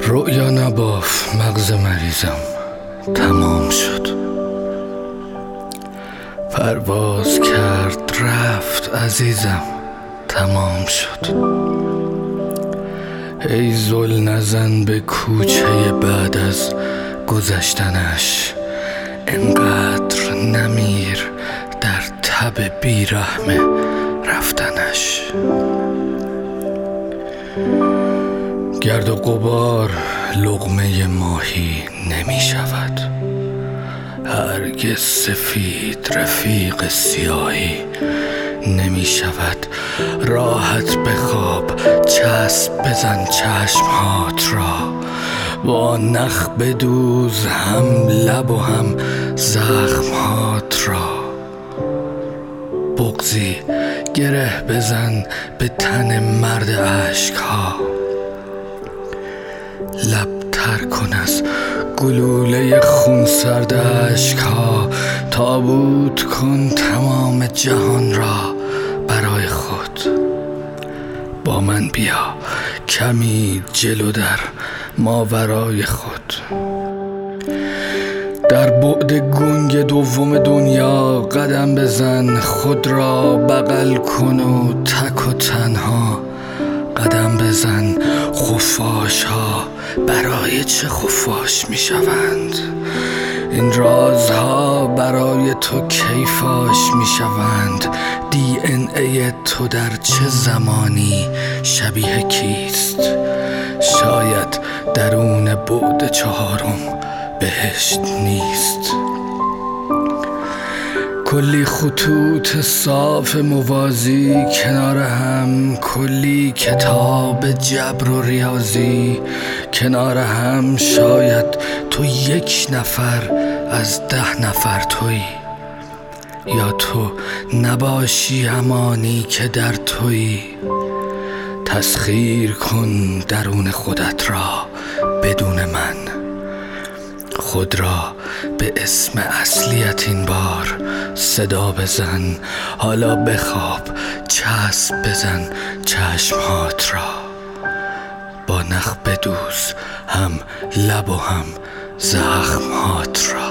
رؤیا نباف مغز مریضم، تمام شد. پرواز کرد رفت عزیزم، تمام شد. ای زل نزن به کوچه بعد از گذشتنش، انقدر نمیر در تب بیرحم رفتنش. گرد و غبار لقمه ماهی نمی شود، هرگز سفید رفیق سیاهی نمی شود. راحت بخواب، چسب بزن چشمهات را، با نخ بدوز هم لب و هم زخمهات را. بغضی گره بزن به تن مرد اشکها، لب تر کن از گلوله خونسرد اشکها. تابوت کن تمام جهان را برای خود، با من بیا کمی جلو در ماورای خود. در بعد گنگ دوم دنیا قدم بزن، خود را بغل کن و تک و تنها قدم بزن. خفاش ها برای چه خفاش می شوند؟ این رازها برای تو کی فاش می شوند؟ دی ان ای تو در چه زمانی شبیه کیست؟ شاید درون بعد چهارم بهشت نیست. کلی خطوط صاف موازی کنار هم، کلی کتاب جبر و ریاضی کنار هم. شاید تو یک نفر از 10 نفر تویی، یا تو نباشی همانی که در تویی. تسخیر کن درون خودت را بدون من، خود را به اسم اصلیت این بار صدا بزن. حالا بخواب، چسب بزن چشمهات را، با نخ بدوز هم لب و هم زخمهات را.